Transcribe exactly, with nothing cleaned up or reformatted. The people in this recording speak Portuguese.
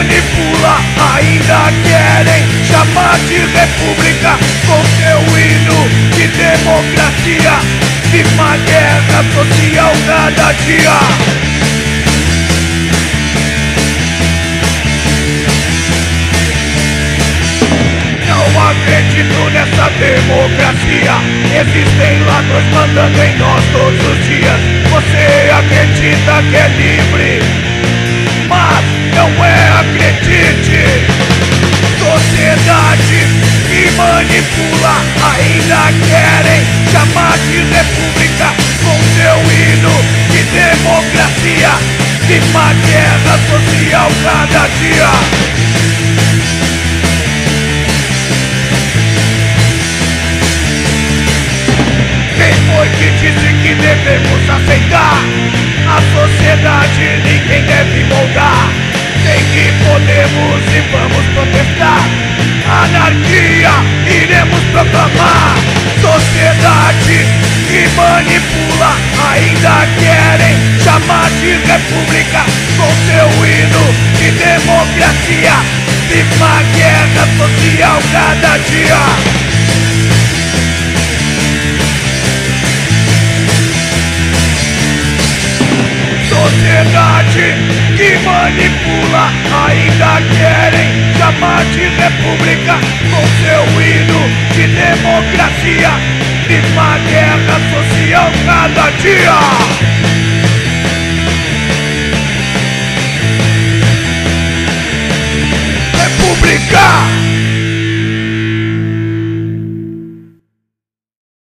manipula, ainda querem chamar de república com seu hino de democracia. Viva a guerra social cada dia. Não acredito nessa democracia. Existem ladrões mandando em nós todos os dias. Você acredita que é livre, mas não é, acredite. Sociedade que manipula, ainda querem chamar de república com seu hino de democracia. Viva a guerra social cada dia. Foi que disse que devemos aceitar? A sociedade ninguém deve moldar. Sei que podemos e vamos protestar. Anarquia iremos proclamar. Sociedade que manipula, ainda querem chamar de república com seu hino de democracia. Viva a guerra social cada dia. Sociedade que manipula, ainda querem chamar de república com seu hino de democracia. Viva a guerra social cada dia. República!